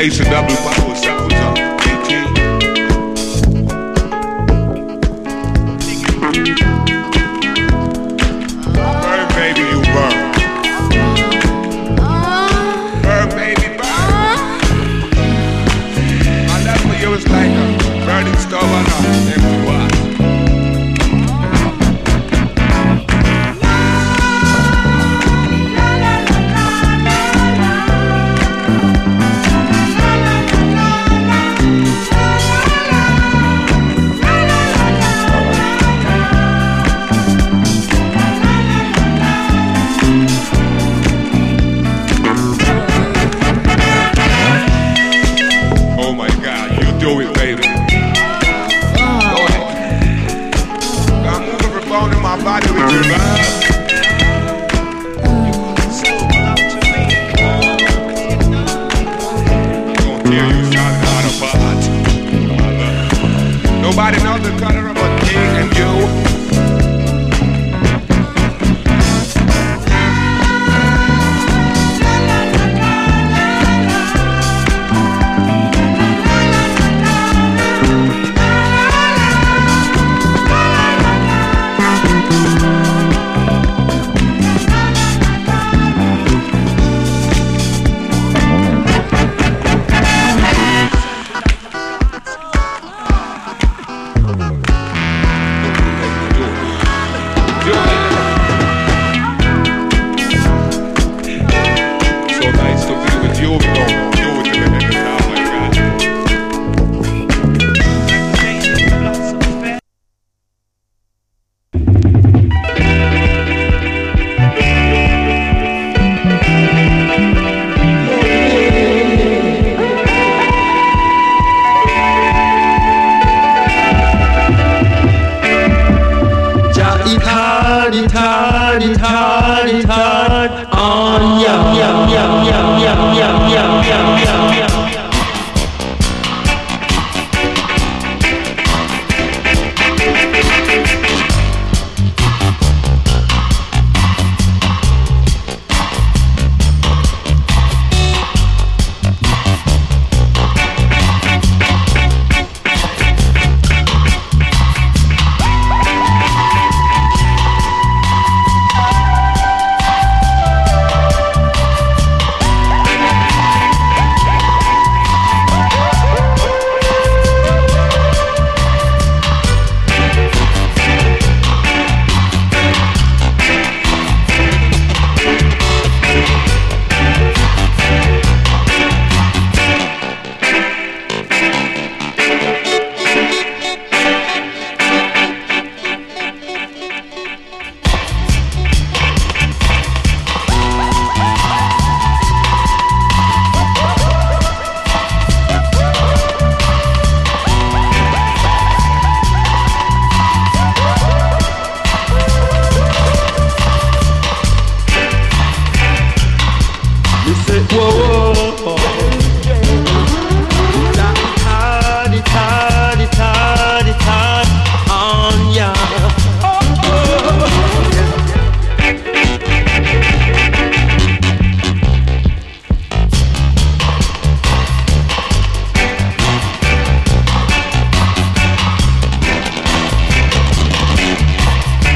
H&W Power Sounds on BT. Burn, baby, you burn. Burn, baby, burn. My love for you is like a burning stove on an empty pot. Do it, baby. Go ahead. I'm moving every bone in my body with your love. Gonna tear you solid out of pot. Nobody knows the color of a king and you.